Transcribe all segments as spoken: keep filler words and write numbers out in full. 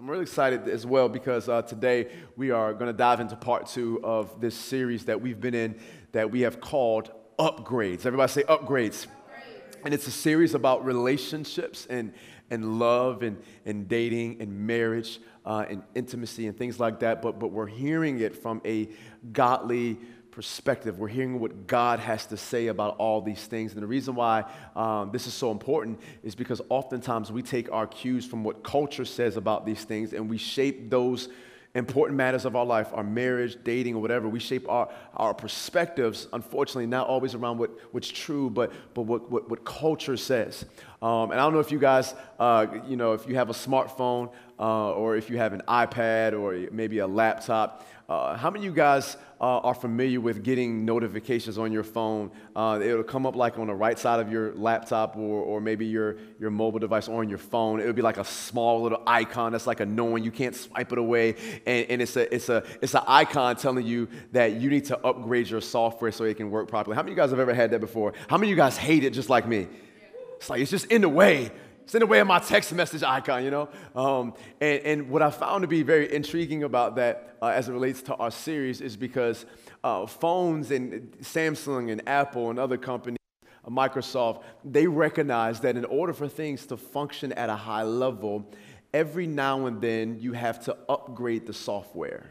So I'm really excited as well because uh, today we are going to dive into part two of this series that we've been in that we have called Upgrades. Everybody say Upgrades. Upgrades. And it's a series about relationships and, and love and, and dating and marriage uh, and intimacy and things like that. But, but we're hearing it from a godly perspective. We're hearing what God has to say about all these things. And the reason why um, this is so important is because oftentimes we take our cues from what culture says about these things and we shape those important matters of our life, our marriage, dating, or whatever. We shape our, our perspectives, unfortunately, not always around what, what's true, but, but what, what, what culture says. Um, and I don't know if you guys, uh, you know, if you have a smartphone uh, or if you have an iPad or maybe a laptop, uh, how many of you guys uh, are familiar with getting notifications on your phone? Uh, it'll come up like on the right side of your laptop or, or maybe your, your mobile device or on your phone. It'll be like a small little icon that's like annoying. You can't swipe it away. And, and it's a it's a it's an icon telling you that you need to upgrade your software so it can work properly. How many of you guys have ever had that before? How many of you guys hate it just like me? It's like it's just in the way. It's in the way of my text message icon, you know? Um, and, and what I found to be very intriguing about that uh, as it relates to our series is because uh, phones and Samsung and Apple and other companies, uh, Microsoft, they recognize that in order for things to function at a high level, every now and then you have to upgrade the software.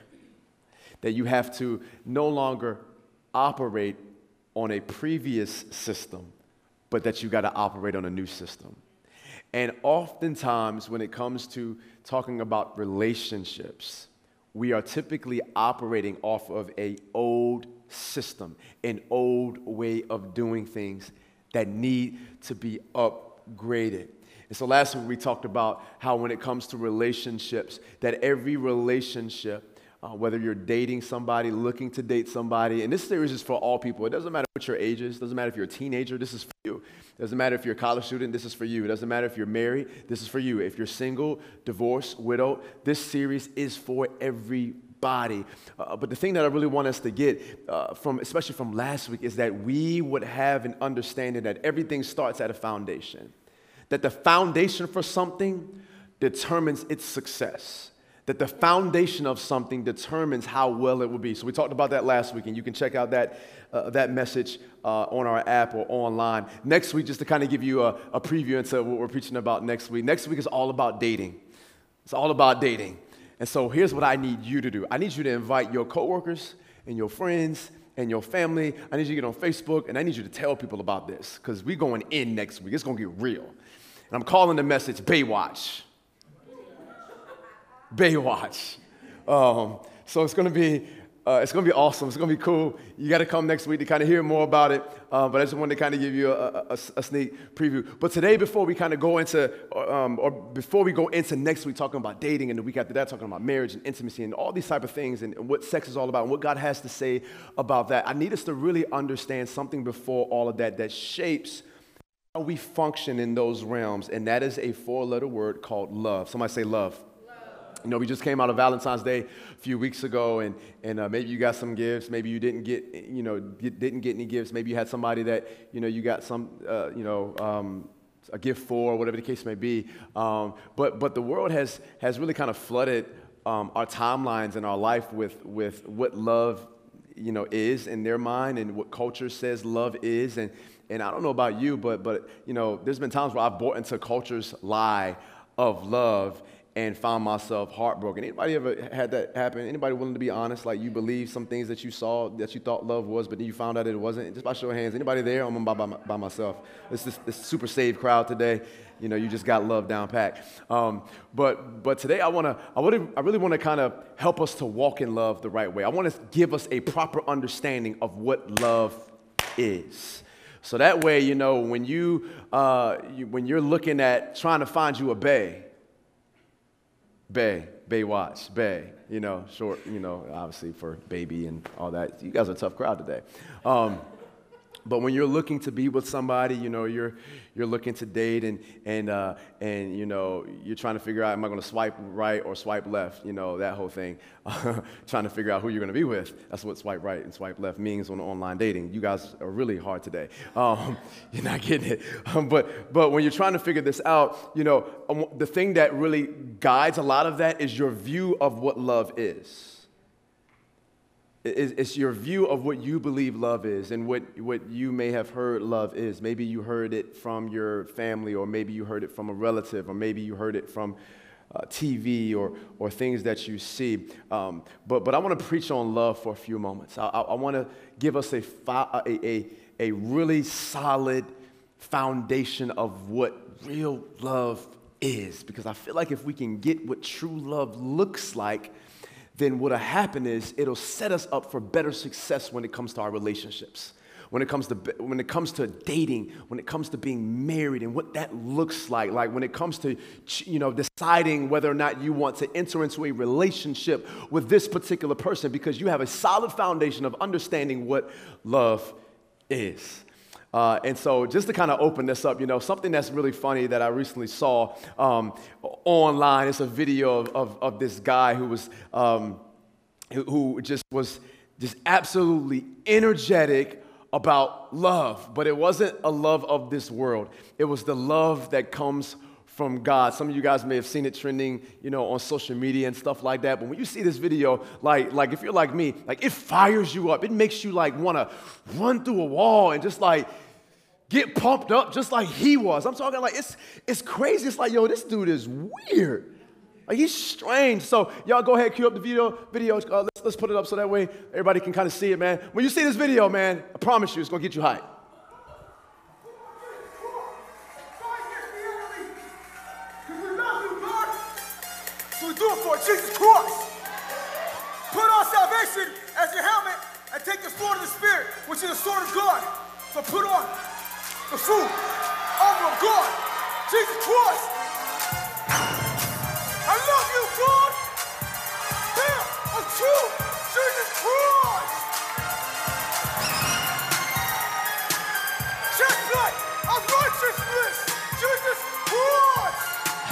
That you have to no longer operate on a previous system, but that you got to operate on a new system. And oftentimes, when it comes to talking about relationships, we are typically operating off of an old system, an old way of doing things that need to be upgraded. And so last week we talked about how when it comes to relationships, that every relationship, Uh, whether you're dating somebody, looking to date somebody, and this series is for all people. It doesn't matter what your age is. It doesn't matter if you're a teenager. This is for you. It doesn't matter if you're a college student. This is for you. It doesn't matter if you're married. This is for you. If you're single, divorced, widowed, this series is for everybody. Uh, but the thing that I really want us to get uh, from, especially from last week, is that we would have an understanding that everything starts at a foundation. That the foundation for something determines its success. That the foundation of something determines how well it will be. So we talked about that last week, and you can check out that uh, that message uh, on our app or online. Next week, just to kind of give you a, a preview into what we're preaching about next week. Next week is all about dating. It's all about dating. And so here's what I need you to do. I need you to invite your coworkers and your friends and your family. I need you to get on Facebook, and I need you to tell people about this because we're going in next week. It's going to get real. And I'm calling the message Baywatch. Baywatch. Um, so it's going to be uh, it's going to be awesome. It's going to be cool. You got to come next week to kind of hear more about it. Uh, but I just wanted to kind of give you a, a, a sneak preview. But today, before we kind of go into um, or before we go into next week talking about dating, and the week after that talking about marriage and intimacy and all these type of things and, and what sex is all about and what God has to say about that, I need us to really understand something before all of that that shapes how we function in those realms, and that is a four-letter word called love. Somebody say love. You know, we just came out of Valentine's Day a few weeks ago, and and uh, maybe you got some gifts. Maybe you didn't get, you know, get, didn't get any gifts. Maybe you had somebody that, you know, you got some, uh, you know, um, a gift for, whatever the case may be. Um, but but the world has has really kind of flooded um, our timelines in our life with with what love, you know, is in their mind and what culture says love is. And and I don't know about you, but but you know, there's been times where I've bought into culture's lie of love and found myself heartbroken. Anybody ever had that happen? Anybody willing to be honest? Like you believe some things that you saw that you thought love was, but then you found out it wasn't? Just by show of hands. Anybody there? I'm by, by, by myself. It's this, this super saved crowd today. You know, you just got love down pat. Um, but but today I want to, I, I really want to kind of help us to walk in love the right way. I want to give us a proper understanding of what love is. So that way, you know, when you, uh, you when you're looking at trying to find you a bae, Bay, Baywatch, Bay, you know, short, you know, obviously for baby and all that. You guys are a tough crowd today. Um, But when you're looking to be with somebody, you know, you're you're looking to date, and and uh, and you know, you're trying to figure out, am I going to swipe right or swipe left? You know, that whole thing. Trying to figure out who you're going to be with. That's what swipe right and swipe left means on online dating. You guys are really hard today. Um, you're not getting it. Um, but but when you're trying to figure this out, you know, um, the thing that really guides a lot of that is your view of what love is. It's your view of what you believe love is and what, what you may have heard love is. Maybe you heard it from your family, or maybe you heard it from a relative, or maybe you heard it from uh, T V or, or things that you see. Um, but, but I want to preach on love for a few moments. I, I, I want to give us a, a, a, a really solid foundation of what real love is, because I feel like if we can get what true love looks like, then what'll happen is it'll set us up for better success when it comes to our relationships, when it comes to when it comes to dating, when it comes to being married and what that looks like, like when it comes to, you know, deciding whether or not you want to enter into a relationship with this particular person, because you have a solid foundation of understanding what love is. Uh, and so just to kind of open this up, you know, something that's really funny that I recently saw um, online, it's a video of, of, of this guy who was, um, who, who just was just absolutely energetic about love, but it wasn't a love of this world. It was the love that comes from God. Some of you guys may have seen it trending, you know, on social media and stuff like that. But when you see this video, like, like if you're like me, like it fires you up. It makes you like want to run through a wall and just like get pumped up just like he was. I'm talking like it's it's crazy. It's like, yo, this dude is weird. Like he's strange. So y'all go ahead, cue up the video. Video. Uh, let's let's put it up so that way everybody can kind of see it, man. When you see this video, man, I promise you, it's gonna get you hyped. We do it for Jesus Christ. Put on salvation as your helmet and take the sword of the Spirit, which is the sword of God. So put on the full armor of God, Jesus Christ. I love you, God. Yeah, I'm true, Jesus Christ. Chestnut of righteousness, Jesus Christ.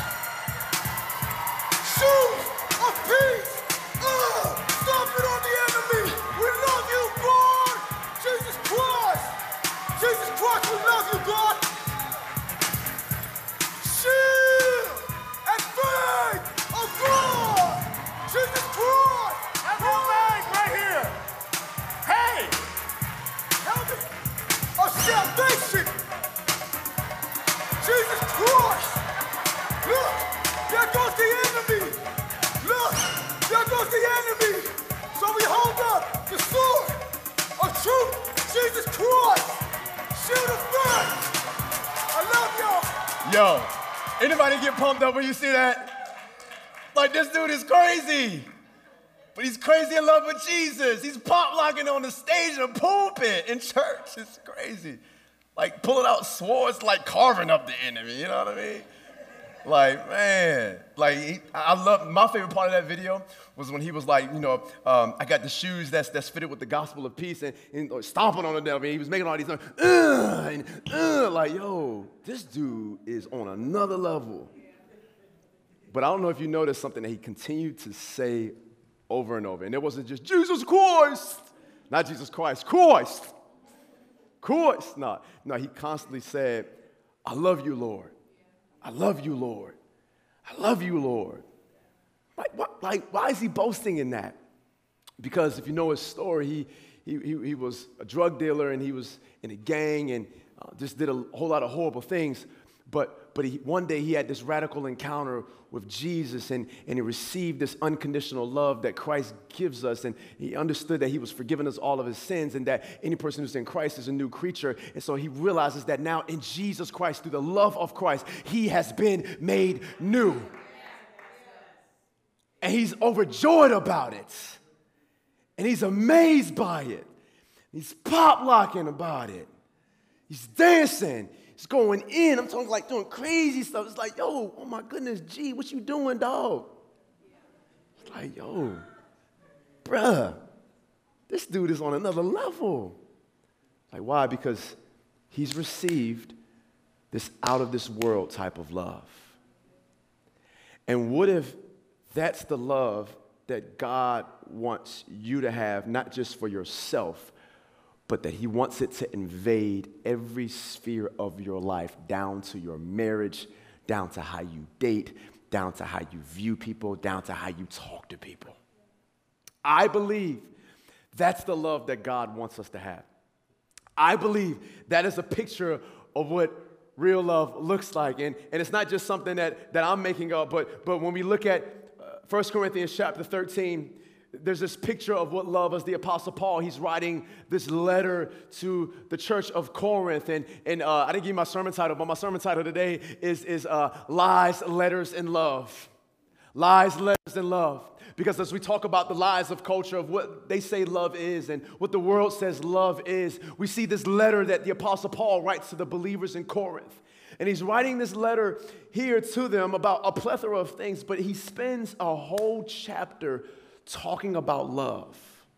Shoes of peace. Uh, stop it on the enemy. We love you, God. Jesus Christ. Jesus Christ, we love you, God. Shield and faith of God. Jesus Christ. Have your faith right here. Hey. Helmet of salvation. Jesus Christ. Look, there goes the enemy. Look, there goes the enemy. So we hold up the sword of truth, Jesus Christ. Shield of faith. I love y'all. Yo, anybody get pumped up when you see that? Like, this dude is crazy. But he's crazy in love with Jesus. He's pop locking on the stage in a pulpit in church. It's crazy. Like, pulling out swords, like carving up the enemy. You know what I mean? Like, man, like, he, I love, my favorite part of that video was when he was like, you know, um, I got the shoes that's that's fitted with the gospel of peace, and, and stomping on the devil, and he was making all these, uh, and, uh, like, yo, this dude is on another level. But I don't know if you noticed something that he continued to say over and over, and it wasn't just, Jesus Christ, not Jesus Christ, Christ, Christ, no, no, he constantly said, I love you, Lord. I love you, Lord. I love you, Lord. Like, what, like, why is he boasting in that? Because if you know his story, he, he, he, he was a drug dealer, and he was in a gang, and uh, just did a whole lot of horrible things. But, but he, one day he had this radical encounter with Jesus, and, and he received this unconditional love that Christ gives us, and he understood that he was forgiving us all of his sins, and that any person who's in Christ is a new creature. And so he realizes that now in Jesus Christ, through the love of Christ, he has been made new. And he's overjoyed about it. And he's amazed by it. He's pop-locking about it. He's dancing. He's going in. I'm talking like doing crazy stuff. It's like, yo, oh my goodness, G, what you doing, dog? It's like, yo, bruh, this dude is on another level. Like, why? Because he's received this out of this world type of love. And what if that's the love that God wants you to have, not just for yourself, but that he wants it to invade every sphere of your life, down to your marriage, down to how you date, down to how you view people, down to how you talk to people. I believe that's the love that God wants us to have. I believe that is a picture of what real love looks like. And, and it's not just something that, that I'm making up, but, but when we look at uh, First Corinthians chapter thirteen, there's this picture of what love is. The Apostle Paul, he's writing this letter to the church of Corinth. And, and uh, I didn't give you my sermon title, but my sermon title today is, is uh, Lies, Letters, and Love. Lies, Letters, and Love. Because as we talk about the lies of culture, of what they say love is and what the world says love is, we see this letter that the Apostle Paul writes to the believers in Corinth. And he's writing this letter here to them about a plethora of things, but he spends a whole chapter talking about love.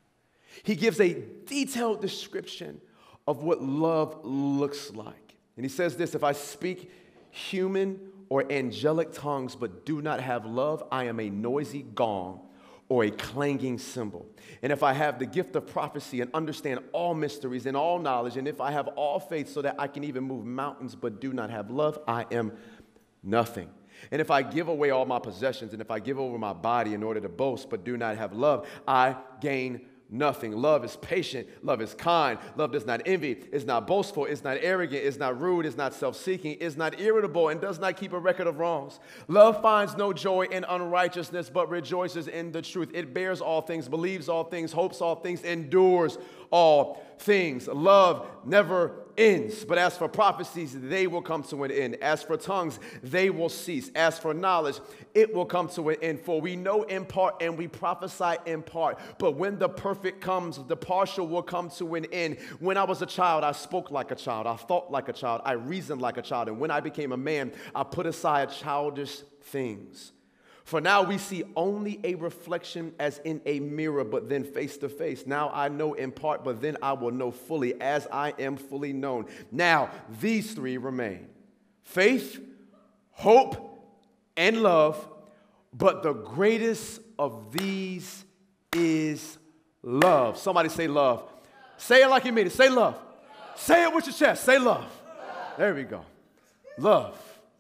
He gives a detailed description of what love looks like. And he says this: if I speak human or angelic tongues but do not have love, I am a noisy gong or a clanging cymbal. And if I have the gift of prophecy and understand all mysteries and all knowledge, and if I have all faith so that I can even move mountains but do not have love, I am nothing. And if I give away all my possessions, and if I give over my body in order to boast but do not have love, I gain nothing. Love is patient. Love is kind. Love does not envy. It's not boastful. It's not arrogant. It's not rude. It's not self-seeking. It's not irritable and does not keep a record of wrongs. Love finds no joy in unrighteousness, but rejoices in the truth. It bears all things, believes all things, hopes all things, endures all things. Love never ends. But as for prophecies, they will come to an end. As for tongues, they will cease. As for knowledge, it will come to an end. For we know in part and we prophesy in part. But when the perfect comes, the partial will come to an end. When I was a child, I spoke like a child. I thought like a child. I reasoned like a child. And when I became a man, I put aside childish things. For now we see only a reflection as in a mirror, but then face to face. Now I know in part, but then I will know fully as I am fully known. Now these three remain: faith, hope, and love. But the greatest of these is love. Somebody say love. Say it like you mean it. Say love. Say it with your chest. Say love. There we go. Love.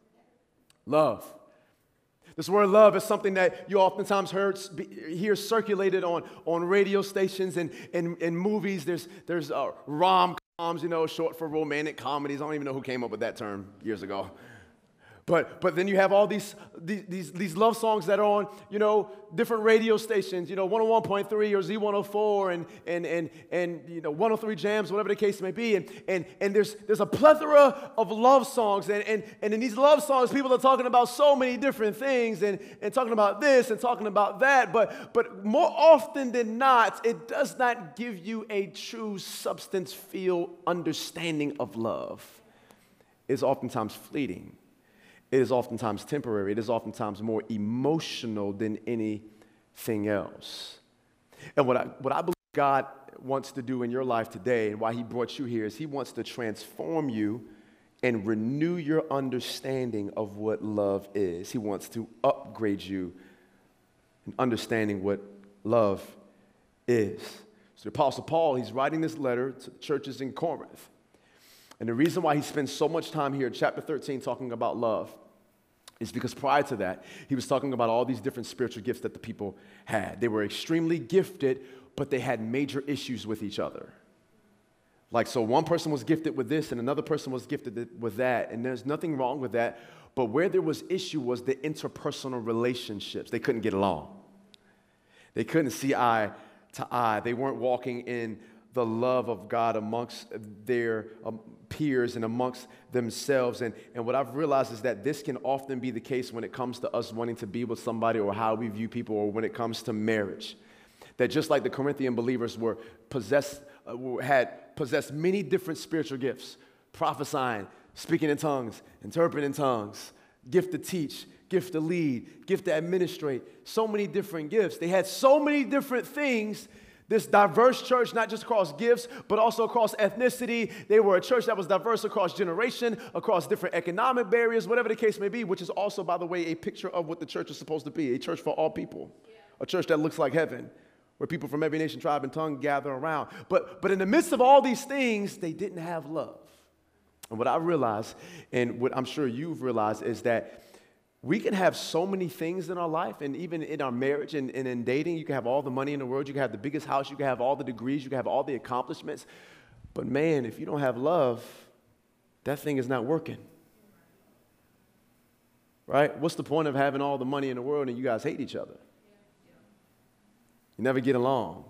Love. This word love is something that you oftentimes heard, hear circulated on, on radio stations and in and movies. There's, there's uh, rom-coms, you know, short for romantic comedies. I don't even know who came up with that term years ago. But, but then you have all these, these, these love songs that are on, you know, different radio stations, you know, one oh one point three or Z one oh four and, and, and, and you know, one oh three Jams, whatever the case may be. And, and, and there's, there's a plethora of love songs. And, and, and in these love songs, people are talking about so many different things and, and talking about this and talking about that. But, but more often than not, it does not give you a true substance, feel, understanding of love. It's oftentimes fleeting. It is oftentimes temporary. It is oftentimes more emotional than anything else. And what I, what I believe God wants to do in your life today and why he brought you here is he wants to transform you and renew your understanding of what love is. He wants to upgrade you in understanding what love is. So the Apostle Paul, he's writing this letter to the churches in Corinth. And the reason why he spends so much time here in chapter thirteen talking about love is because prior to that, he was talking about all these different spiritual gifts that the people had. They were extremely gifted, but they had major issues with each other. Like, so one person was gifted with this and another person was gifted with that, and there's nothing wrong with that. But where there was issue was the interpersonal relationships. They couldn't get along. They couldn't see eye to eye. They weren't walking in the love of God amongst their um, peers and amongst themselves. And, and what I've realized is that this can often be the case when it comes to us wanting to be with somebody or how we view people or when it comes to marriage. That just like the Corinthian believers were possessed, uh, had possessed many different spiritual gifts, prophesying, speaking in tongues, interpreting tongues, gift to teach, gift to lead, gift to administrate, so many different gifts. They had so many different things This diverse church, not just across gifts, but also across ethnicity. They were a church that was diverse across generation, across different economic barriers, whatever the case may be, which is also, by the way, a picture of what the church is supposed to be, a church for all people, yeah. A church that looks like heaven, where people from every nation, tribe, and tongue gather around. But, but in the midst of all these things, they didn't have love. And what I realized, and what I'm sure you've realized, is that we can have so many things in our life, and even in our marriage and, and in dating, you can have all the money in the world, you can have the biggest house, you can have all the degrees, you can have all the accomplishments. But man, if you don't have love, that thing is not working. Right? What's the point of having all the money in the world and you guys hate each other? You never get along,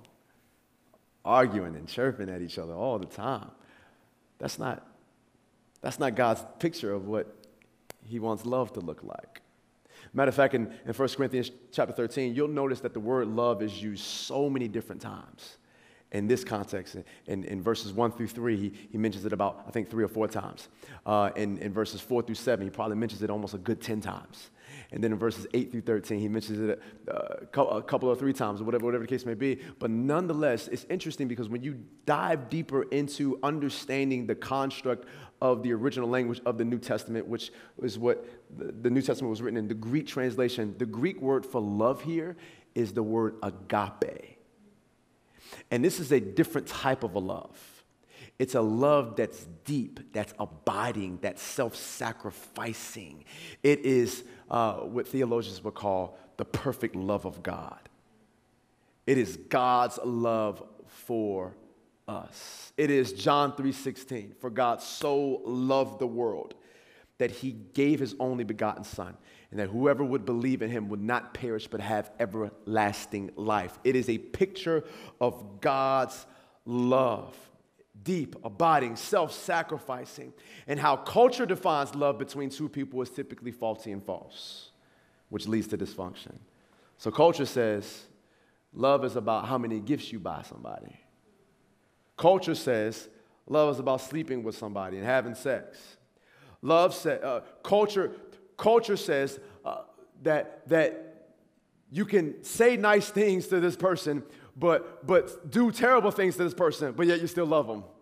arguing and chirping at each other all the time. That's not, that's not God's picture of what He wants love to look like. Matter of fact, in, in First Corinthians chapter thirteen, you'll notice that the word love is used so many different times. In this context, in, in verses one through three, he, he mentions it about, I think, three or four times. Uh, in, in verses four through seven, he probably mentions it almost a good ten times. And then in verses eight through thirteen, he mentions it a, a couple or three times, or whatever, whatever the case may be. But nonetheless, it's interesting because when you dive deeper into understanding the construct of the original language of the New Testament, which is what the, the New Testament was written in, the Greek translation, the Greek word for love here is the word agape. And this is a different type of a love. It's a love that's deep, that's abiding, that's self-sacrificing. It is uh, what theologians would call the perfect love of God. It is God's love for us. It is John three sixteen. For God so loved the world that he gave his only begotten Son, and that whoever would believe in him would not perish but have everlasting life. It is a picture of God's love. Deep, abiding, self-sacrificing. And how culture defines love between two people is typically faulty and false, which leads to dysfunction. So culture says love is about how many gifts you buy somebody. Culture says love is about sleeping with somebody and having sex. Love sa- uh, culture, culture says uh, that, that you can say nice things to this person, but, but do terrible things to this person, but yet you still love them.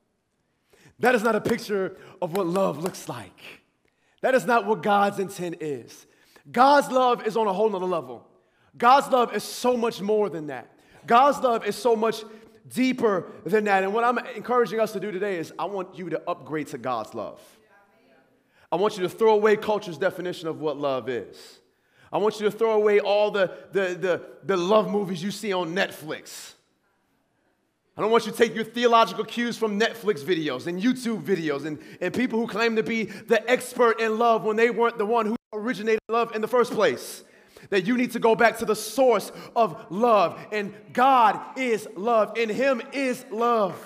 That is not a picture of what love looks like. That is not what God's intent is. God's love is on a whole nother level. God's love is so much more than that. God's love is so much deeper than that. And what I'm encouraging us to do today is I want you to upgrade to God's love. I want you to throw away culture's definition of what love is. I want you to throw away all the, the, the, the love movies you see on Netflix. I don't want you to take your theological cues from Netflix videos and YouTube videos and, and people who claim to be the expert in love when they weren't the one who originated love in the first place. That you need to go back to the source of love. And God is love. In him is love.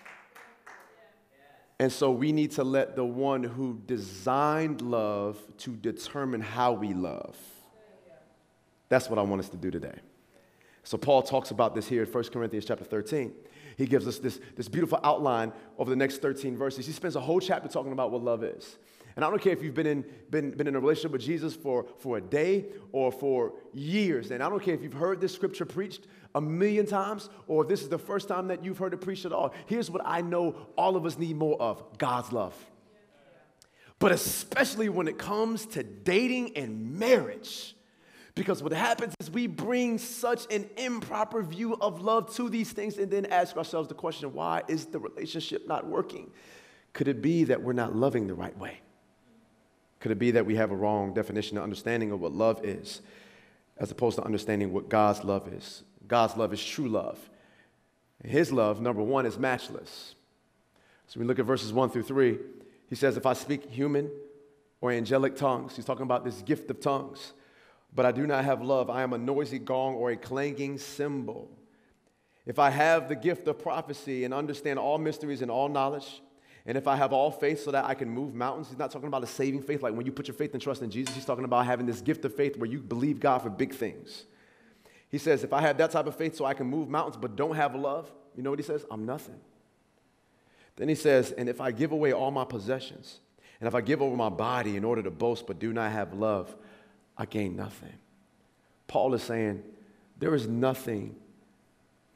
And so we need to let the one who designed love to determine how we love. That's what I want us to do today. So Paul talks about this here in First Corinthians chapter thirteen. He gives us this, this beautiful outline over the next thirteen verses. He spends a whole chapter talking about what love is. And I don't care if you've been in, been, been in a relationship with Jesus for, for a day or for years. And I don't care if you've heard this scripture preached a million times or if this is the first time that you've heard it preached at all. Here's what I know all of us need more of: God's love. But especially when it comes to dating and marriage. Because what happens is we bring such an improper view of love to these things and then ask ourselves the question, why is the relationship not working? Could it be that we're not loving the right way? Could it be that we have a wrong definition or understanding of what love is, as opposed to understanding what God's love is? God's love is true love. His love, number one, is matchless. So we look at verses one through three. He says, if I speak human or angelic tongues, he's talking about this gift of tongues, but I do not have love, I am a noisy gong or a clanging cymbal. If I have the gift of prophecy and understand all mysteries and all knowledge, and if I have all faith so that I can move mountains, he's not talking about a saving faith like when you put your faith and trust in Jesus. He's talking about having this gift of faith where you believe God for big things. He says, if I have that type of faith so I can move mountains but don't have love, you know what he says? I'm nothing. Then he says, and if I give away all my possessions, and if I give over my body in order to boast but do not have love, I gain nothing. Paul is saying there is nothing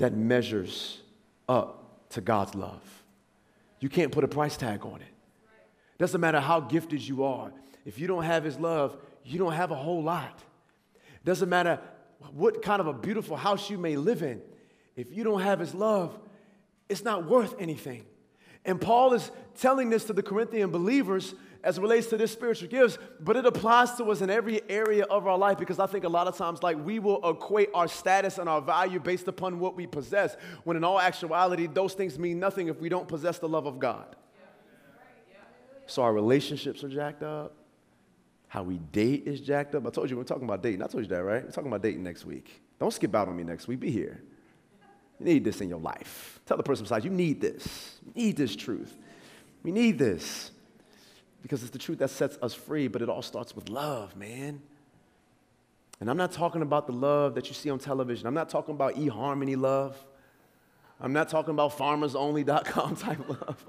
that measures up to God's love. You can't put a price tag on it. Doesn't matter how gifted you are. If you don't have his love, you don't have a whole lot. Doesn't matter what kind of a beautiful house you may live in. If you don't have his love, it's not worth anything. And Paul is telling this to the Corinthian believers as it relates to their spiritual gifts, but it applies to us in every area of our life, because I think a lot of times, like, we will equate our status and our value based upon what we possess, when in all actuality, those things mean nothing if we don't possess the love of God. So our relationships are jacked up. How we date is jacked up. I told you we're talking about dating. I told you that, right? We're talking about dating next week. Don't skip out on me next week. Be here. You need this in your life. Tell the person beside you, you need this. You need this truth. We need this. Because it's the truth that sets us free, but it all starts with love, man. And I'm not talking about the love that you see on television. I'm not talking about eHarmony love. I'm not talking about farmers only dot com type love.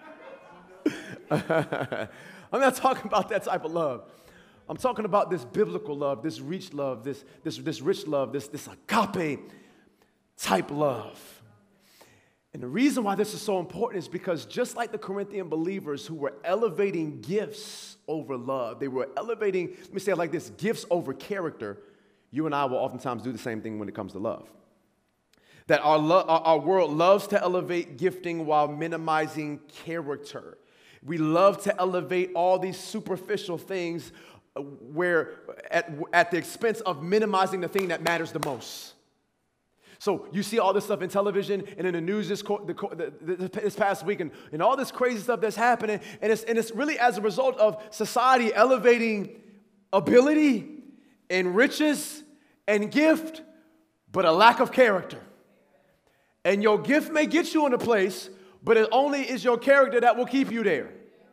I'm not talking about that type of love. I'm talking about this biblical love, this rich love, this, this, this rich love, this, this agape type love. And the reason why this is so important is because just like the Corinthian believers who were elevating gifts over love, they were elevating, let me say it like this, gifts over character, you and I will oftentimes do the same thing when it comes to love. That our, lo- our world loves to elevate gifting while minimizing character. We love to elevate all these superficial things where at, at the expense of minimizing the thing that matters the most. So you see all this stuff in television and in the news this, co- the, co- the, the, this past week, and, and all this crazy stuff that's happening, and it's, and it's really as a result of society elevating ability and riches and gift, but a lack of character. And your gift may get you in a place, but it only is your character that will keep you there.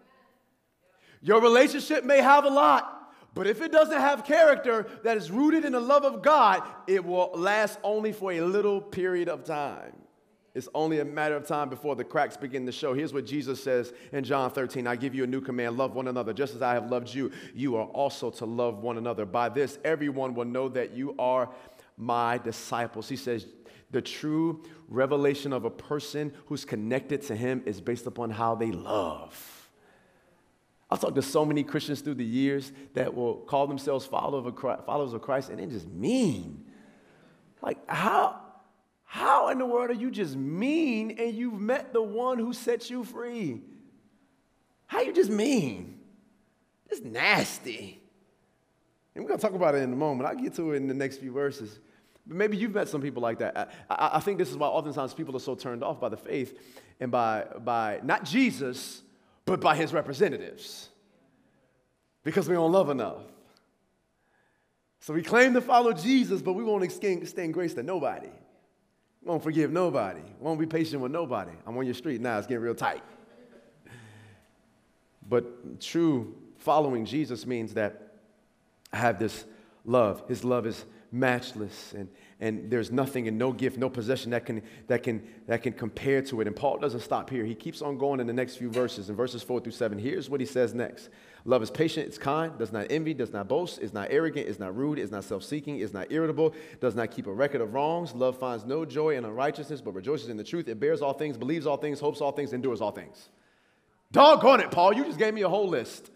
Your relationship may have a lot, but if it doesn't have character that is rooted in the love of God, it will last only for a little period of time. It's only a matter of time before the cracks begin to show. Here's what Jesus says in John thirteen, I give you a new command, love one another. Just as I have loved you, you are also to love one another. By this, everyone will know that you are my disciples. He says, the true revelation of a person who's connected to him is based upon how they love. I've talked to so many Christians through the years that will call themselves followers of Christ, followers of Christ, and they're just mean. Like, how, how in the world are you just mean and you've met the one who set you free? How you just mean? It's nasty. And we're going to talk about it in a moment. I'll get to it in the next few verses. But maybe you've met some people like that. I, I, I think this is why oftentimes people are so turned off by the faith and by, by not Jesus, but by his representatives, because we don't love enough. So we claim to follow Jesus, but we won't extend grace to nobody. We won't forgive nobody. We won't be patient with nobody. I'm on your street now. It's getting real tight. But true following Jesus means that I have this love. His love is matchless, and, and there's nothing and no gift, no possession that can, that, can, that can compare to it. And Paul doesn't stop here. He keeps on going in the next few verses. In verses four through seven, here's what he says next. Love is patient, it's kind, does not envy, does not boast, is not arrogant, is not rude, is not self-seeking, is not irritable, does not keep a record of wrongs. Love finds no joy in unrighteousness, but rejoices in the truth. It bears all things, believes all things, hopes all things, endures all things. Doggone it, Paul. You just gave me a whole list.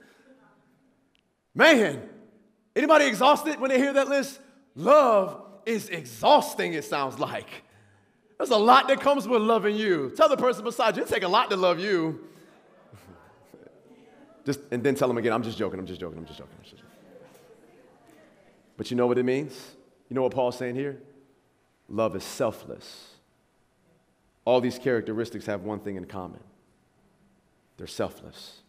Man, anybody exhausted when they hear that list? Love is exhausting, it sounds like. There's a lot that comes with loving you. Tell the person beside you, it takes a lot to love you. Just, and then tell them again, I'm just joking, I'm just joking, I'm just joking. I'm just joking. But you know what it means? You know what Paul's saying here? Love is selfless. All these characteristics have one thing in common. They're selfless.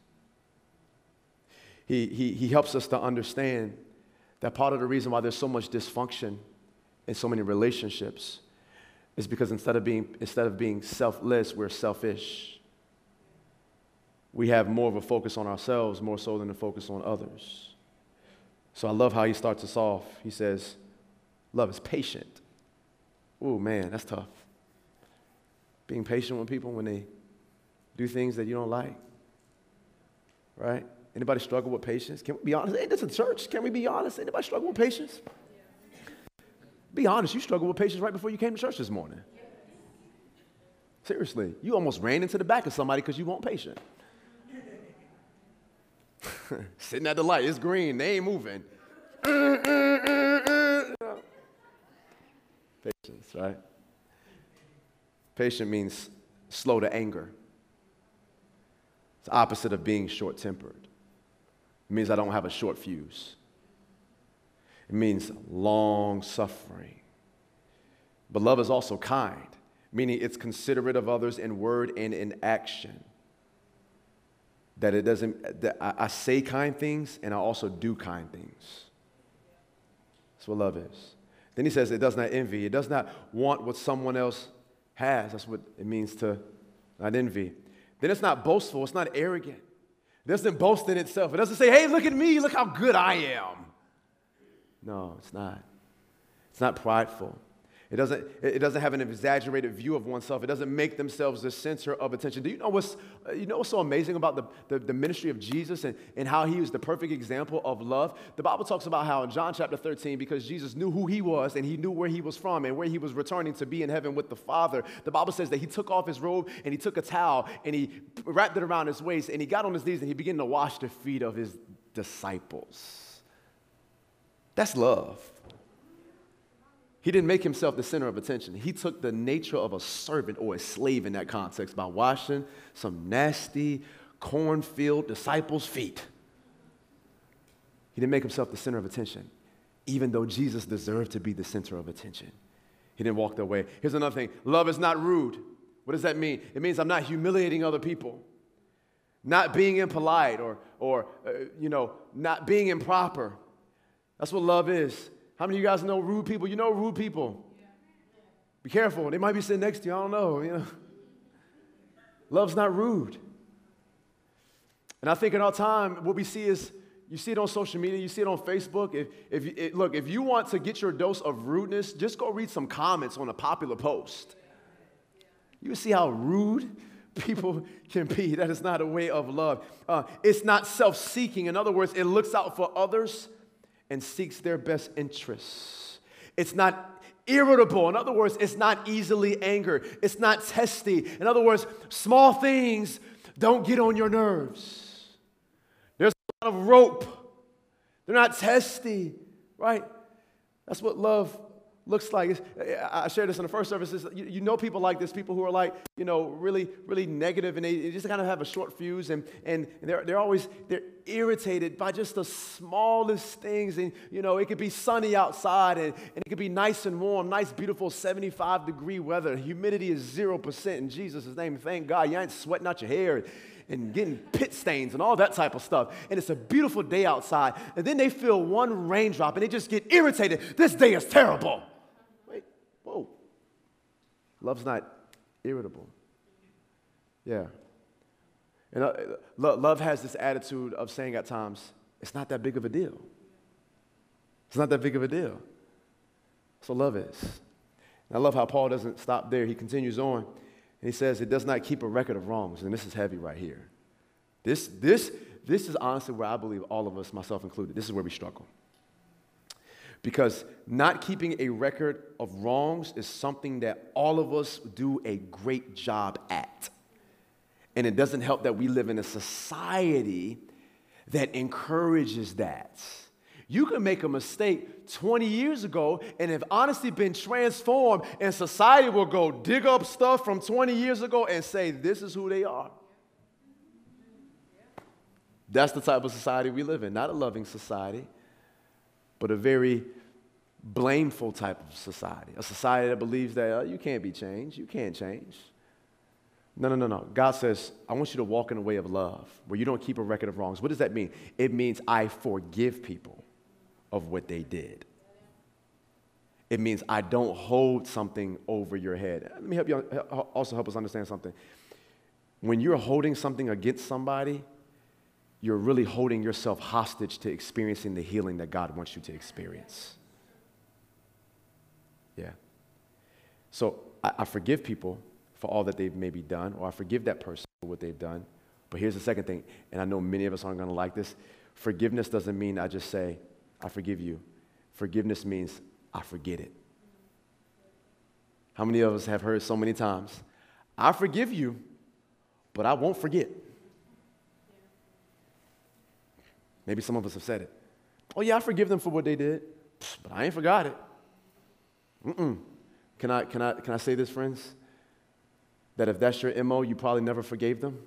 He, he, he helps us to understand that part of the reason why there's so much dysfunction in so many relationships is because instead of being, instead of being selfless, we're selfish. We have more of a focus on ourselves more so than a focus on others. So I love how he starts us off. He says, love is patient. Oh man, that's tough. Being patient with people when they do things that you don't like, right? Anybody struggle with patience? Can we be honest? Hey, this is a church. Can we be honest? Anybody struggle with patience? Be honest, you struggled with patience right before you came to church this morning. Seriously, you almost ran into the back of somebody because you weren't patient. Sitting at the light, it's green, they ain't moving. Patience, right? Patient means slow to anger. It's the opposite of being short-tempered. It means I don't have a short fuse. It means long suffering. But love is also kind, meaning it's considerate of others in word and in action. That it doesn't, that I, I say kind things and I also do kind things. That's what love is. Then he says it does not envy. It does not want what someone else has. That's what it means to not envy. Then it's not boastful. It's not arrogant. It doesn't boast in itself. It doesn't say, hey, look at me. Look how good I am. No, it's not. It's not prideful. It doesn't, it doesn't have an exaggerated view of oneself. It doesn't make themselves the center of attention. Do you know what's, you know what's so amazing about the, the, the ministry of Jesus and, and how he was the perfect example of love? The Bible talks about how in John chapter thirteen, because Jesus knew who he was and he knew where he was from and where he was returning to be in heaven with the Father, the Bible says that he took off his robe and he took a towel and he wrapped it around his waist and he got on his knees and he began to wash the feet of his disciples. That's love. He didn't make himself the center of attention. He took the nature of a servant or a slave in that context by washing some nasty cornfield disciples' feet. He didn't make himself the center of attention, even though Jesus deserved to be the center of attention. He didn't walk their way. Here's another thing. Love is not rude. What does that mean? It means I'm not humiliating other people, not being impolite or, or uh, you know, not being improper. That's what love is. How many of you guys know rude people? You know rude people. Be careful. They might be sitting next to you. I don't know. You know, love's not rude. And I think in our time, what we see is, you see it on social media, you see it on Facebook. If, if it, look, if you want to get your dose of rudeness, just go read some comments on a popular post. You see how rude people can be. That is not a way of love. Uh, it's not self-seeking. In other words, it looks out for others and seeks their best interests. It's not irritable. In other words, it's not easily angered. It's not testy. In other words, small things don't get on your nerves. There's a lot of rope. They're not testy, right? That's what love looks like. It's, I shared this in the first service. You, you know people like this, people who are like, you know, really, really negative, and they, they just kind of have a short fuse, and, and they're, they're always, they're irritated by just the smallest things, and, you know, it could be sunny outside, and, and it could be nice and warm, nice, beautiful seventy-five degree weather. Humidity is zero percent in Jesus' name. Thank God you ain't sweating out your hair and getting pit stains and all that type of stuff. And it's a beautiful day outside, and then they feel one raindrop, and they just get irritated. This day is terrible. Whoa. Love's not irritable. Yeah. And uh, lo- love has this attitude of saying at times, it's not that big of a deal. It's not that big of a deal. So love is. And I love how Paul doesn't stop there. He continues on, and he says it does not keep a record of wrongs. And this is heavy right here. This, this, this is honestly where I believe all of us, myself included, this is where we struggle. Because not keeping a record of wrongs is something that all of us do a great job at. And it doesn't help that we live in a society that encourages that. You can make a mistake twenty years ago and have honestly been transformed, and society will go dig up stuff from twenty years ago and say, this is who they are. That's the type of society we live in, not a loving society, but a very blameful type of society, a society that believes that oh, you can't be changed, you can't change. No, no, no, no. God says, I want you to walk in a way of love where you don't keep a record of wrongs. What does that mean? It means I forgive people of what they did. It means I don't hold something over your head. Let me help you, also help us understand something. When you're holding something against somebody, you're really holding yourself hostage to experiencing the healing that God wants you to experience. Yeah. So I, I forgive people for all that they've maybe done, or I forgive that person for what they've done. But here's the second thing, and I know many of us aren't going to like this. Forgiveness doesn't mean I just say, I forgive you. Forgiveness means I forget it. How many of us have heard so many times, I forgive you, but I won't forget. Maybe some of us have said it. Oh, yeah, I forgive them for what they did, but I ain't forgot it. Mm-mm. Can I, can I, can I say this, friends? That if that's your M O, you probably never forgave them.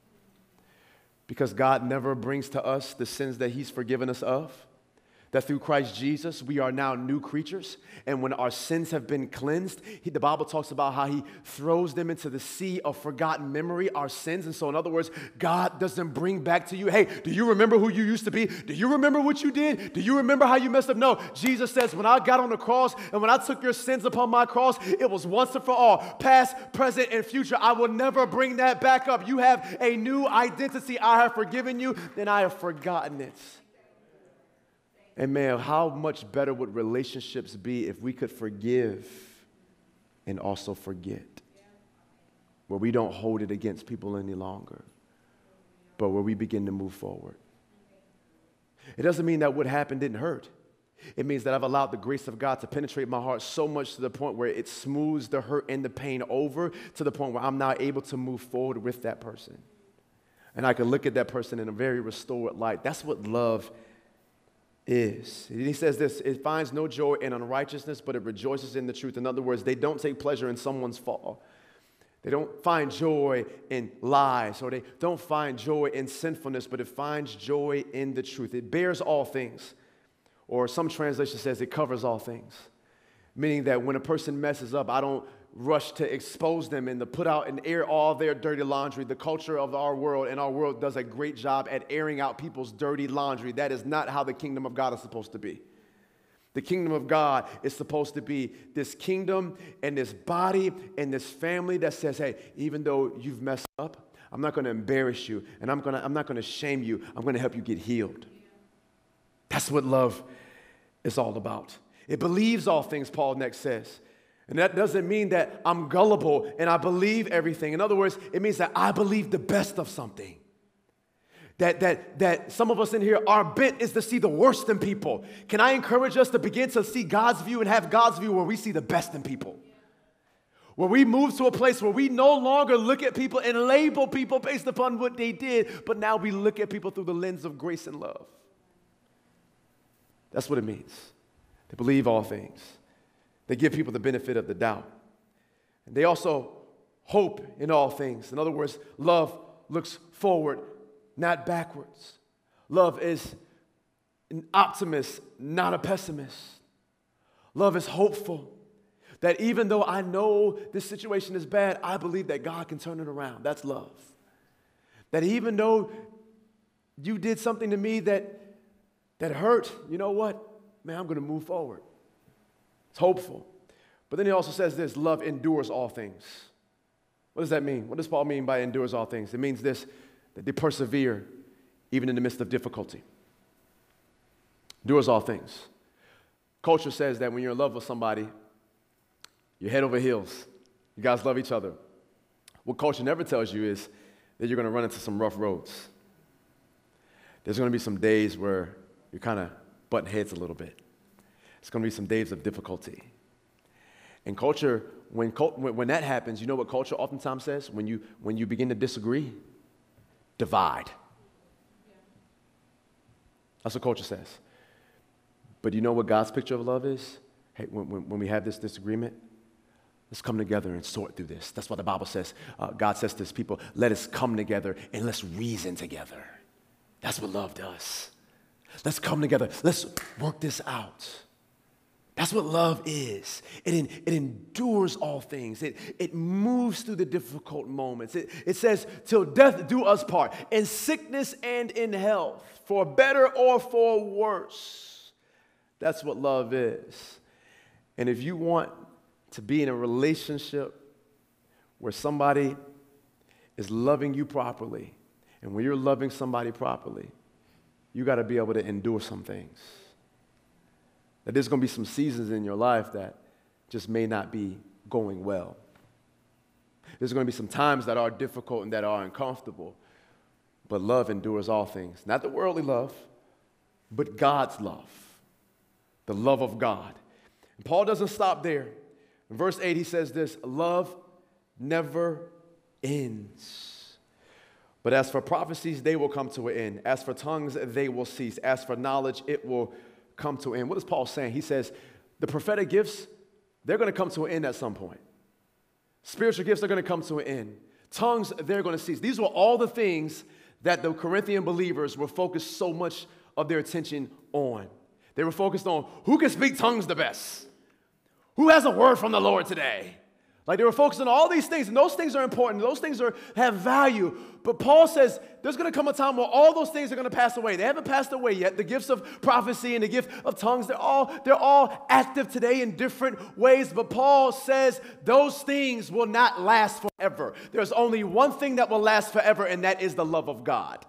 Because God never brings to us the sins that he's forgiven us of. That through Christ Jesus, we are now new creatures. And when our sins have been cleansed, he, the Bible talks about how he throws them into the sea of forgotten memory, our sins. And so in other words, God doesn't bring back to you, hey, do you remember who you used to be? Do you remember what you did? Do you remember how you messed up? No, Jesus says, when I got on the cross and when I took your sins upon my cross, it was once and for all, past, present, and future. I will never bring that back up. You have a new identity. I have forgiven you, and I have forgotten it. And man, how much better would relationships be if we could forgive and also forget? Where we don't hold it against people any longer, but where we begin to move forward. It doesn't mean that what happened didn't hurt. It means that I've allowed the grace of God to penetrate my heart so much to the point where it smooths the hurt and the pain over to the point where I'm now able to move forward with that person. And I can look at that person in a very restored light. That's what love is. He says this, it finds no joy in unrighteousness, but it rejoices in the truth. In other words, they don't take pleasure in someone's fall. They don't find joy in lies, or they don't find joy in sinfulness, but it finds joy in the truth. It bears all things, or some translation says it covers all things, meaning that when a person messes up, I don't rush to expose them and to put out and air all their dirty laundry. The culture of our world and our world does a great job at airing out people's dirty laundry. That is not how the kingdom of God is supposed to be. The kingdom of God is supposed to be this kingdom and this body and this family that says, hey, even though you've messed up, I'm not going to embarrass you, and I'm going to, I'm not going to shame you. I'm going to help you get healed. That's what love is all about. It believes all things, Paul next says. And that doesn't mean that I'm gullible and I believe everything. In other words, it means that I believe the best of something. That, that, that some of us in here, our bent is to see the worst in people. Can I encourage us to begin to see God's view and have God's view where we see the best in people? Where we move to a place where we no longer look at people and label people based upon what they did, but now we look at people through the lens of grace and love. That's what it means, to believe all things. They give people the benefit of the doubt. And they also hope in all things. In other words, love looks forward, not backwards. Love is an optimist, not a pessimist. Love is hopeful. That even though I know this situation is bad, I believe that God can turn it around. That's love. That even though you did something to me that, that hurt, you know what? Man, I'm going to move forward. It's hopeful. But then he also says this, love endures all things. What does that mean? What does Paul mean by endures all things? It means this, that they persevere even in the midst of difficulty. Endures all things. Culture says that when you're in love with somebody, you're head over heels. You guys love each other. What culture never tells you is that you're going to run into some rough roads. There's going to be some days where you're kind of butting heads a little bit. It's going to be some days of difficulty. And culture, when, when that happens, you know what culture oftentimes says? When you, when you begin to disagree, divide. That's what culture says. But you know what God's picture of love is? Hey, when, when, when we have this disagreement, let's come together and sort through this. That's what the Bible says. Uh, God says to his people, let us come together and let's reason together. That's what love does. Let's come together. Let's work this out. That's what love is. It, it endures all things. It, it moves through the difficult moments. It, it says, till death do us part, in sickness and in health, for better or for worse. That's what love is. And if you want to be in a relationship where somebody is loving you properly, and when you're loving somebody properly, you got to be able to endure some things. That there's going to be some seasons in your life that just may not be going well. There's going to be some times that are difficult and that are uncomfortable. But love endures all things. Not the worldly love, but God's love. The love of God. And Paul doesn't stop there. In verse eight, he says this, love never ends. But as for prophecies, they will come to an end. As for tongues, they will cease. As for knowledge, it will come to an end. What is Paul saying? He says the prophetic gifts, they're going to come to an end at some point. Spiritual gifts are going to come to an end. Tongues, they're going to cease. These were all the things that the Corinthian believers were focused so much of their attention on. They were focused on who can speak tongues the best? Who has a word from the Lord today? Like they were focused on all these things, and those things are important. Those things are, have value. But Paul says there's going to come a time where all those things are going to pass away. They haven't passed away yet. The gifts of prophecy and the gift of tongues, they're all, they're all active today in different ways. But Paul says those things will not last forever. There's only one thing that will last forever, and that is the love of God.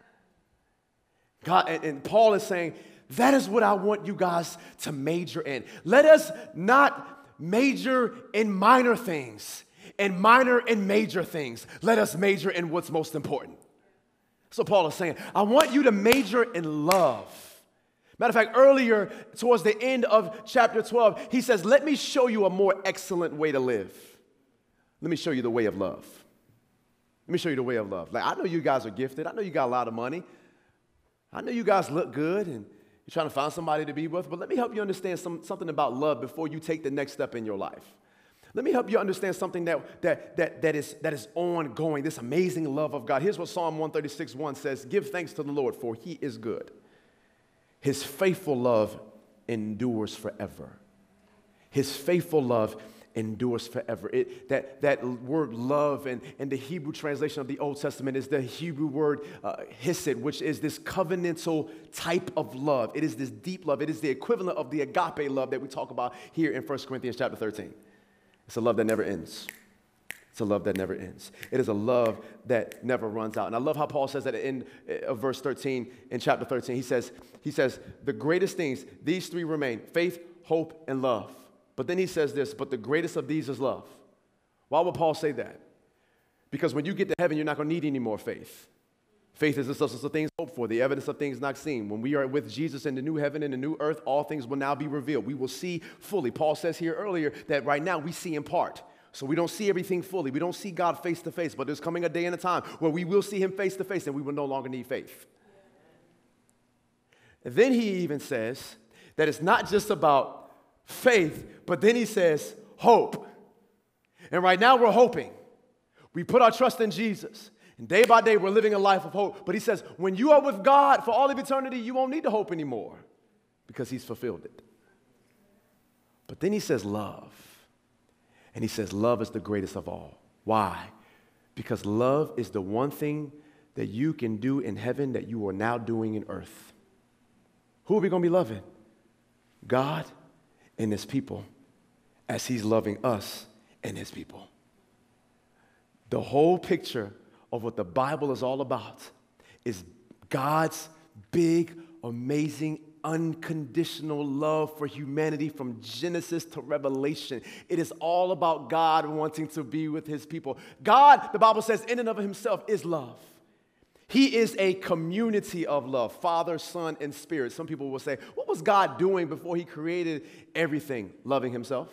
God, and, and Paul is saying, that is what I want you guys to major in. Let us not major in minor things and minor in major things. Let us major in what's most important. So Paul is saying, I want you to major in love. Matter of fact, earlier towards the end of chapter twelve, he says, let me show you a more excellent way to live. Let me show you the way of love. Let me show you the way of love. Like, I know you guys are gifted. I know you got a lot of money. I know you guys look good and you're trying to find somebody to be with, but let me help you understand some, something about love before you take the next step in your life. Let me help you understand something that, that, that, that, is, that is ongoing, this amazing love of God. Here's what Psalm one thirty-six one says, give thanks to the Lord, for he is good. His faithful love endures forever. His faithful love endures forever. It, that, that word love and, and the Hebrew translation of the Old Testament is the Hebrew word uh, hesed, which is this covenantal type of love. It is this deep love. It is the equivalent of the agape love that we talk about here in First Corinthians chapter thirteen. It's a love that never ends. It's a love that never ends. It is a love that never runs out. And I love how Paul says that in uh, verse thirteen, in chapter thirteen, he says, he says, the greatest things, these three remain, faith, hope, and love. But then he says this, but the greatest of these is love. Why would Paul say that? Because when you get to heaven, you're not going to need any more faith. Faith is the substance of things hoped for, the evidence of things not seen. When we are with Jesus in the new heaven and the new earth, all things will now be revealed. We will see fully. Paul says here earlier that right now we see in part. So we don't see everything fully. We don't see God face to face, but there's coming a day and a time where we will see him face to face and we will no longer need faith. And then he even says that it's not just about faith, but then he says hope. And right now we're hoping. We put our trust in Jesus. And day by day we're living a life of hope. But he says when you are with God for all of eternity, you won't need to hope anymore because he's fulfilled it. But then he says love. And he says love is the greatest of all. Why? Because love is the one thing that you can do in heaven that you are now doing in earth. Who are we going to be loving? God and his people as he's loving us and his people. The whole picture of what the Bible is all about is God's big, amazing, unconditional love for humanity from Genesis to Revelation. It is all about God wanting to be with his people. God, the Bible says, in and of himself is love. He is a community of love, Father, Son, and Spirit. Some people will say, what was God doing before he created everything? Loving himself.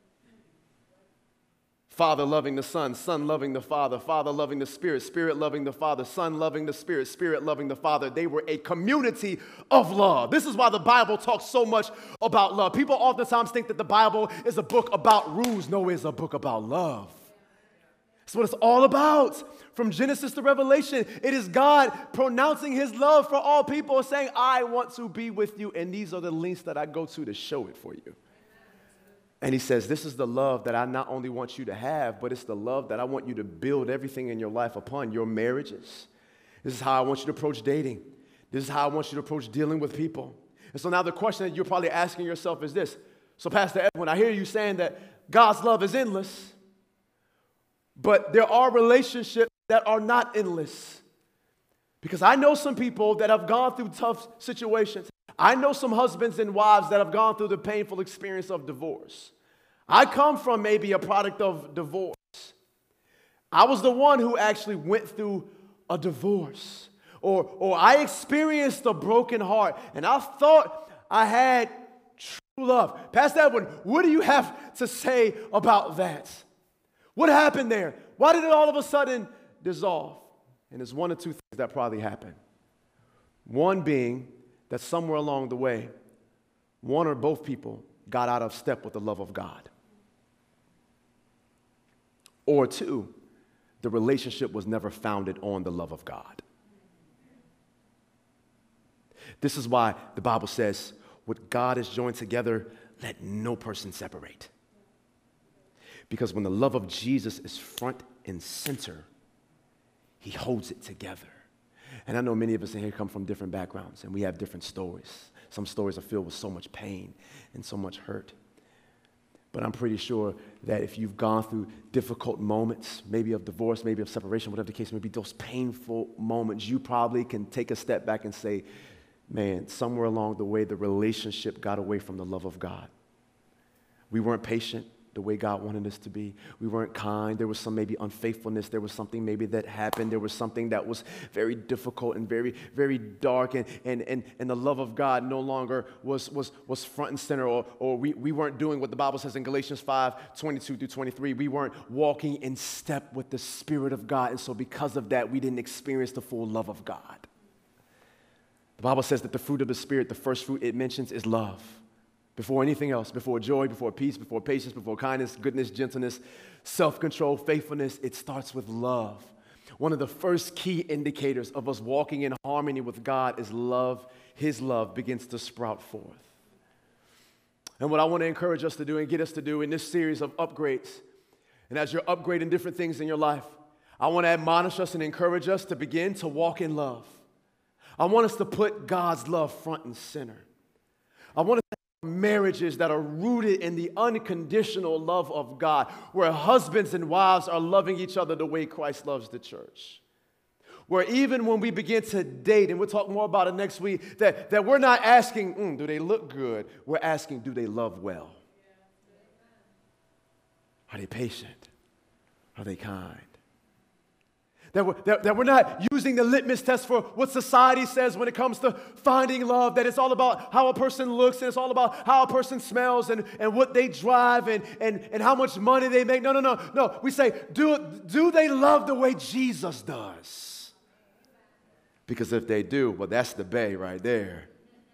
Father loving the Son, Son loving the Father, Father loving the Spirit, Spirit loving the Father, Son loving the Spirit, Spirit loving the Father. They were a community of love. This is why the Bible talks so much about love. People oftentimes think that the Bible is a book about rules. No, it's a book about love. That's what it's all about. From Genesis to Revelation, it is God pronouncing his love for all people, saying, I want to be with you, and these are the links that I go to to show it for you. And he says, this is the love that I not only want you to have, but it's the love that I want you to build everything in your life upon, your marriages. This is how I want you to approach dating. This is how I want you to approach dealing with people. And so now the question that you're probably asking yourself is this. So Pastor Edwin, I hear you saying that God's love is endless, but there are relationships that are not endless. Because I know some people that have gone through tough situations. I know some husbands and wives that have gone through the painful experience of divorce. I come from maybe a product of divorce. I was the one who actually went through a divorce. Or, or I experienced a broken heart, and I thought I had true love. Pastor Edwin, what do you have to say about that? What happened there? Why did it all of a sudden dissolve? And there's one or two things that probably happened. One being that somewhere along the way, one or both people got out of step with the love of God. Or two, the relationship was never founded on the love of God. This is why the Bible says, what God has joined together, let no person separate. Because when the love of Jesus is front and center, he holds it together. And I know many of us in here come from different backgrounds, and we have different stories. Some stories are filled with so much pain and so much hurt. But I'm pretty sure that if you've gone through difficult moments, maybe of divorce, maybe of separation, whatever the case may be, those painful moments, you probably can take a step back and say, man, somewhere along the way, the relationship got away from the love of God. We weren't patient the way God wanted us to be. We weren't kind. There was some maybe unfaithfulness. There was something maybe that happened. There was something that was very difficult and very, very dark. And, and, and, and the love of God no longer was, was, was front and center, or, or we, we weren't doing what the Bible says in Galatians five, twenty-two through twenty-three. We weren't walking in step with the Spirit of God. And so because of that, we didn't experience the full love of God. The Bible says that the fruit of the Spirit, the first fruit it mentions is love. Before anything else, before joy, before peace, before patience, before kindness, goodness, gentleness, self-control, faithfulness, it starts with love. One of the first key indicators of us walking in harmony with God is love. His love begins to sprout forth. And what I want to encourage us to do and get us to do in this series of upgrades, and as you're upgrading different things in your life, I want to admonish us and encourage us to begin to walk in love. I want us to put God's love front and center. I want us to have marriages that are rooted in the unconditional love of God, where husbands and wives are loving each other the way Christ loves the church. Where even when we begin to date, and we'll talk more about it next week, that, that we're not asking, mm, do they look good? We're asking, do they love well? Are they patient? Are they kind? That we're, that, that we're not using the litmus test for what society says when it comes to finding love, that it's all about how a person looks, and it's all about how a person smells, and, and what they drive, and, and, and how much money they make. No, no, no, no. We say, do, do they love the way Jesus does? Because if they do, well, that's the bae right there.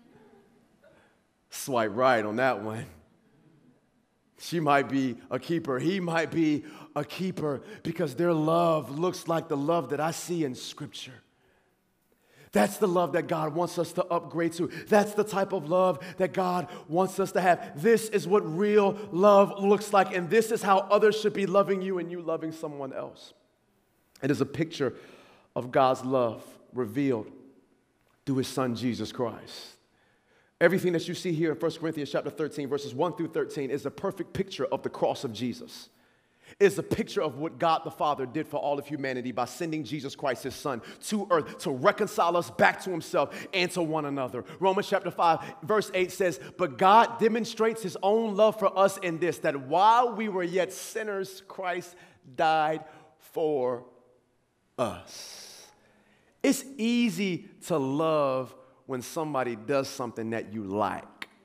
Swipe right on that one. She might be a keeper. He might be a keeper, because their love looks like the love that I see in Scripture. That's the love that God wants us to upgrade to. That's the type of love that God wants us to have. This is what real love looks like, and this is how others should be loving you and you loving someone else. It is a picture of God's love revealed through His Son, Jesus Christ. Everything that you see here in First Corinthians chapter thirteen, verses one through thirteen, is a perfect picture of the cross of Jesus. It's a picture of what God the Father did for all of humanity by sending Jesus Christ, His Son, to earth to reconcile us back to Himself and to one another. Romans chapter five, verse eight says, but God demonstrates His own love for us in this, that while we were yet sinners, Christ died for us. It's easy to love when somebody does something that you like.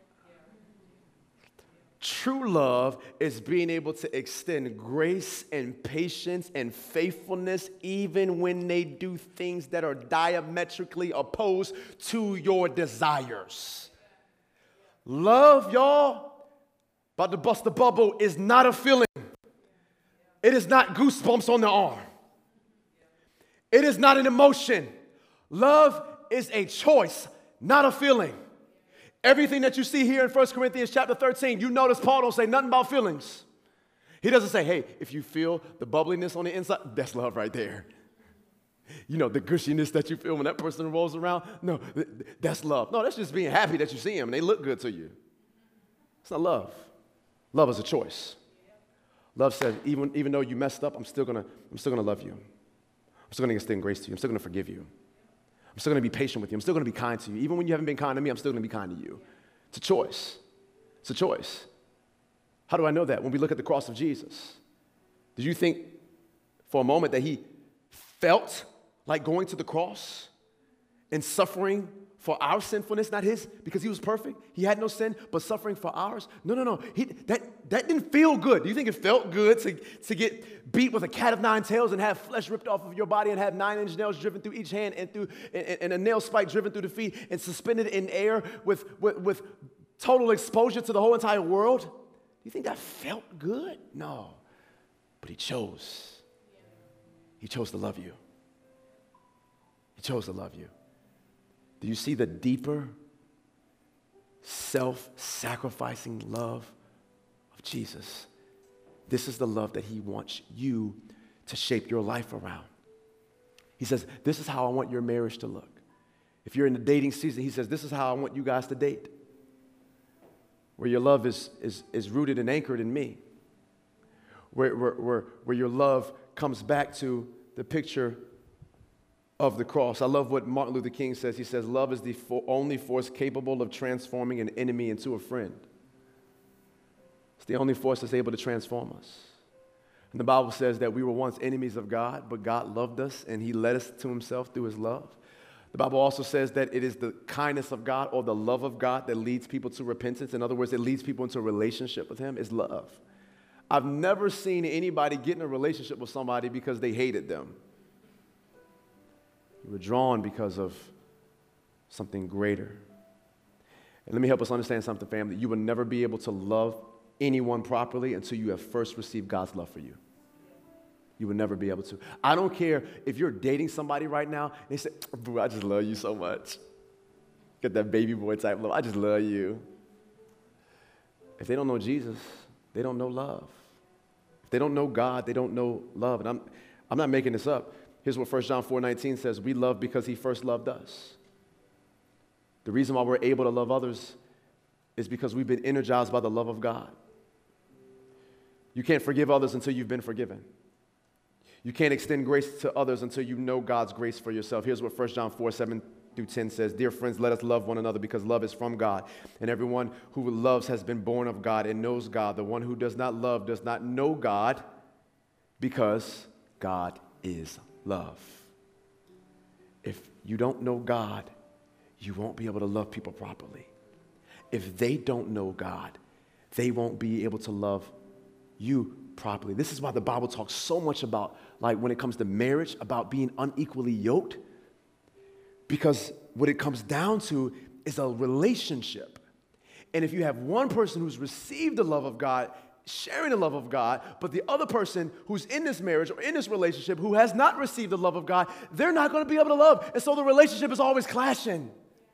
True love is being able to extend grace and patience and faithfulness even when they do things that are diametrically opposed to your desires. Love, y'all, about to bust the bubble, is not a feeling. It is not goosebumps on the arm. It is not an emotion. Love is a choice, not a feeling. Everything that you see here in First Corinthians chapter thirteen, you notice Paul don't say nothing about feelings. He doesn't say, hey, if you feel the bubbliness on the inside, that's love right there. You know, the gushiness that you feel when that person rolls around, no, that's love. No, that's just being happy that you see them and they look good to you. It's not love. Love is a choice. Love says, even, even though you messed up, I'm still gonna, I'm still gonna love you. I'm still gonna extend grace to you. I'm still gonna forgive you. I'm still going to be patient with you. I'm still going to be kind to you. Even when you haven't been kind to me, I'm still going to be kind to you. It's a choice. It's a choice. How do I know that? When we look at the cross of Jesus, did you think for a moment that He felt like going to the cross and suffering for our sinfulness, not his, because he was perfect. He had no sin, but suffering for ours. No, no, no. He, that, that didn't feel good. Do you think it felt good to, to get beat with a cat of nine tails and have flesh ripped off of your body and have nine-inch nails driven through each hand and, through, and, and a nail spike driven through the feet and suspended in air with, with, with total exposure to the whole entire world? Do you think that felt good? No. But he chose. He chose to love you. He chose to love you. Do you see the deeper, self-sacrificing love of Jesus? This is the love that he wants you to shape your life around. He says, this is how I want your marriage to look. If you're in the dating season, he says, this is how I want you guys to date. Where your love is, is, is rooted and anchored in me. Where, where, where, where your love comes back to the picture of the cross. I love what Martin Luther King says. He says, love is the fo- only force capable of transforming an enemy into a friend. It's the only force that's able to transform us. And the Bible says that we were once enemies of God, but God loved us and he led us to himself through his love. The Bible also says that it is the kindness of God or the love of God that leads people to repentance. In other words, it leads people into a relationship with him. It's love. I've never seen anybody get in a relationship with somebody because they hated them. You were drawn because of something greater. And let me help us understand something, family. You will never be able to love anyone properly until you have first received God's love for you. You will never be able to. I don't care if you're dating somebody right now, and they say, boo, I just love you so much. Get that baby boy type love. I just love you. If they don't know Jesus, they don't know love. If they don't know God, they don't know love. And I'm, I'm not making this up. Here's what First John four nineteen says. We love because he first loved us. The reason why we're able to love others is because we've been energized by the love of God. You can't forgive others until you've been forgiven. You can't extend grace to others until you know God's grace for yourself. Here's what First John four seven through ten says. Dear friends, let us love one another because love is from God. And everyone who loves has been born of God and knows God. The one who does not love does not know God because God is love. If you don't know God, you won't be able to love people properly. If they don't know God, they won't be able to love you properly. This is why the Bible talks so much about, like when it comes to marriage, about being unequally yoked. Because what it comes down to is a relationship. And if you have one person who's received the love of God, sharing the love of God, but the other person who's in this marriage or in this relationship who has not received the love of God, they're not going to be able to love. And so the relationship is always clashing.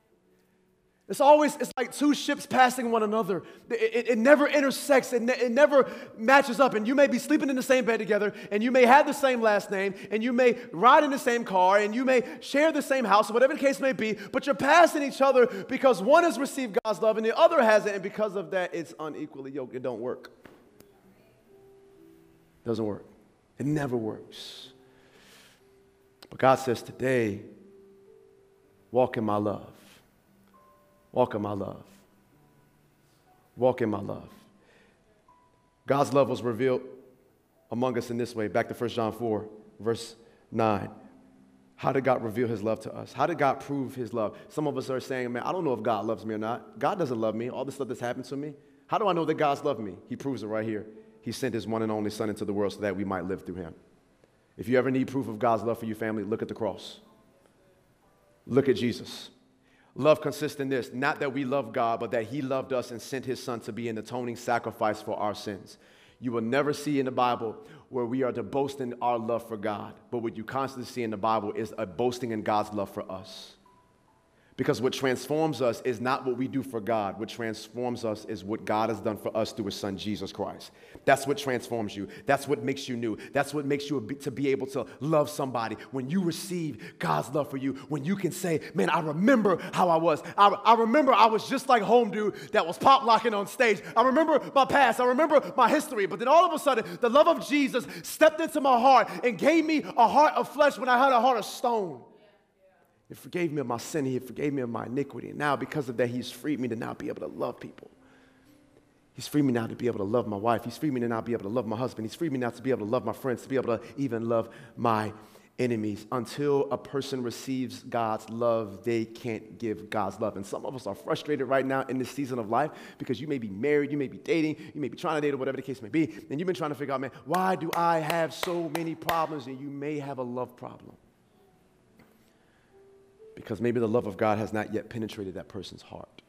It's always, it's like two ships passing one another. It, it, it never intersects. It, ne- it never matches up. And you may be sleeping in the same bed together, and you may have the same last name, and you may ride in the same car, and you may share the same house, or whatever the case may be, but you're passing each other because one has received God's love and the other hasn't, and because of that, it's unequally yoked. It don't work. It doesn't work. It never works. But God says today, walk in my love. Walk in my love. Walk in my love. God's love was revealed among us in this way. Back to First John four, verse nine. How did God reveal his love to us? How did God prove his love? Some of us are saying, man, I don't know if God loves me or not. God doesn't love me. All this stuff that's happened to me. How do I know that God's loved me? He proves it right here. He sent his one and only son into the world so that we might live through him. If you ever need proof of God's love for you, family, look at the cross. Look at Jesus. Love consists in this, not that we love God, but that he loved us and sent his son to be an atoning sacrifice for our sins. You will never see in the Bible where we are to boast in our love for God, but what you constantly see in the Bible is a boasting in God's love for us. Because what transforms us is not what we do for God. What transforms us is what God has done for us through his son, Jesus Christ. That's what transforms you. That's what makes you new. That's what makes you to be able to love somebody. When you receive God's love for you, when you can say, man, I remember how I was. I, I remember I was just like home dude that was pop locking on stage. I remember my past. I remember my history. But then all of a sudden, the love of Jesus stepped into my heart and gave me a heart of flesh when I had a heart of stone. He forgave me of my sin. He forgave me of my iniquity. And now, because of that, he's freed me to now be able to love people. He's freed me now to be able to love my wife. He's freed me to now be able to love my husband. He's freed me now to be able to love my friends, to be able to even love my enemies. Until a person receives God's love, they can't give God's love. And some of us are frustrated right now in this season of life because you may be married, you may be dating, you may be trying to date, or whatever the case may be, and you've been trying to figure out, man, why do I have so many problems? And you may have a love problem because maybe the love of God has not yet penetrated that person's heart.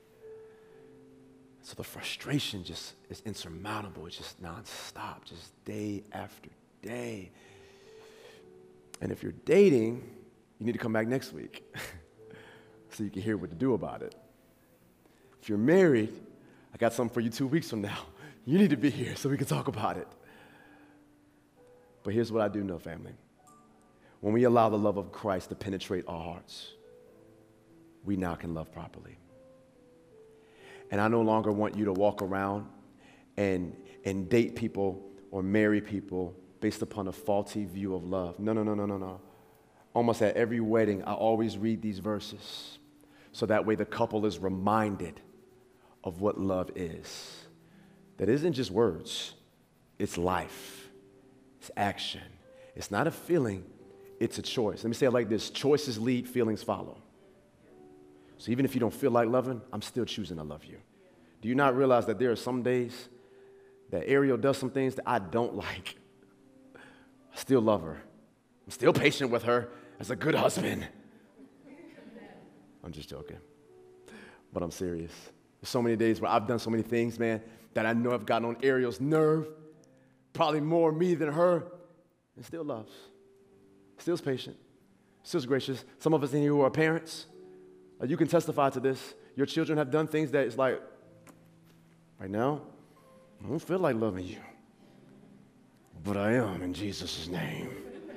So the frustration just is insurmountable. It's just nonstop, just day after day. And if you're dating, you need to come back next week so you can hear what to do about it. If you're married, I got something for you two weeks from now. You need to be here so we can talk about it. But here's what I do know, family. When we allow the love of Christ to penetrate our hearts, we now can love properly. And I no longer want you to walk around and, and date people or marry people based upon a faulty view of love. No, no, no, no, no, no. Almost at every wedding, I always read these verses so that way the couple is reminded of what love is. That isn't just words. It's life. It's action. It's not a feeling. It's a choice. Let me say it like this. Choices lead, feelings follow. So even if you don't feel like loving, I'm still choosing to love you. Do you not realize that there are some days that Ariel does some things that I don't like? I still love her. I'm still patient with her as a good husband. I'm just joking. But I'm serious. There's so many days where I've done so many things, man, that I know have gotten on Ariel's nerve, probably more me than her, and still loves. Still's patient. Still's gracious. Some of us in here who are parents, uh, you can testify to this. Your children have done things that it's like, right now, I don't feel like loving you. But I am in Jesus' name.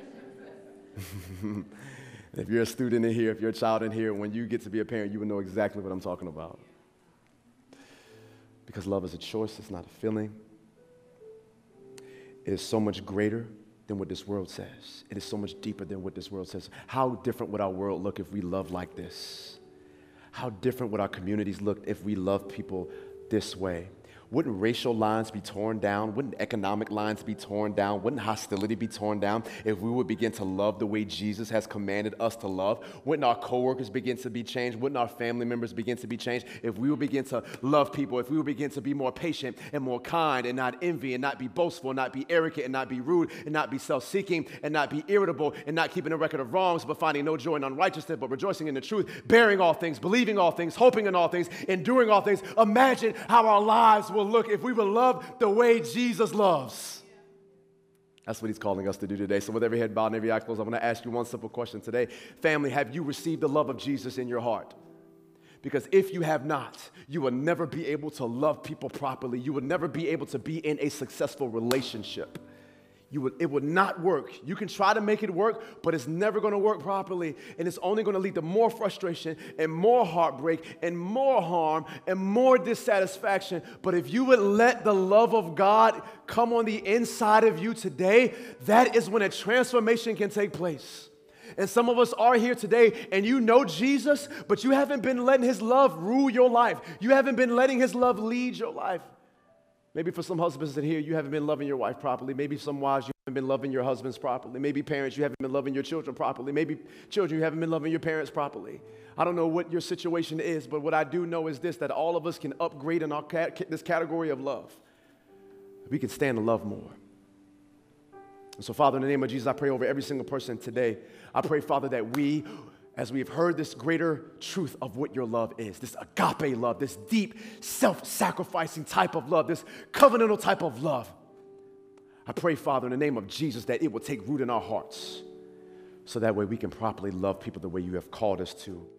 If you're a student in here, if you're a child in here, when you get to be a parent, you will know exactly what I'm talking about. Because love is a choice, it's not a feeling. It is so much greater than what this world says. It is so much deeper than what this world says. How different would our world look if we loved like this? How different would our communities look if we loved people this way? Wouldn't racial lines be torn down? Wouldn't economic lines be torn down? Wouldn't hostility be torn down if we would begin to love the way Jesus has commanded us to love? Wouldn't our coworkers begin to be changed? Wouldn't our family members begin to be changed if we would begin to love people, if we would begin to be more patient and more kind and not envy and not be boastful and not be arrogant and not be rude and not be self-seeking and not be irritable and not keeping a record of wrongs but finding no joy in unrighteousness but rejoicing in the truth, bearing all things, believing all things, hoping in all things, enduring all things. Imagine how our lives will look if we would love the way Jesus loves. That's what he's calling us to do today. So with every head bowed and every eye closed, I want to ask you one simple question today. Family, have you received the love of Jesus in your heart? Because if you have not, you will never be able to love people properly. You will never be able to be in a successful relationship. You would, it would not work. You can try to make it work, but it's never going to work properly. And it's only going to lead to more frustration and more heartbreak and more harm and more dissatisfaction. But if you would let the love of God come on the inside of you today, that is when a transformation can take place. And some of us are here today and you know Jesus, but you haven't been letting his love rule your life. You haven't been letting his love lead your life. Maybe for some husbands in here, you haven't been loving your wife properly. Maybe some wives, you haven't been loving your husbands properly. Maybe parents, you haven't been loving your children properly. Maybe children, you haven't been loving your parents properly. I don't know what your situation is, but what I do know is this, that all of us can upgrade in our cat, this category of love. We can stand to love more. And so, Father, in the name of Jesus, I pray over every single person today. I pray, Father, that we, as we've heard this greater truth of what your love is, this agape love, this deep, self-sacrificing type of love, this covenantal type of love, I pray, Father, in the name of Jesus, that it will take root in our hearts so that way we can properly love people the way you have called us to.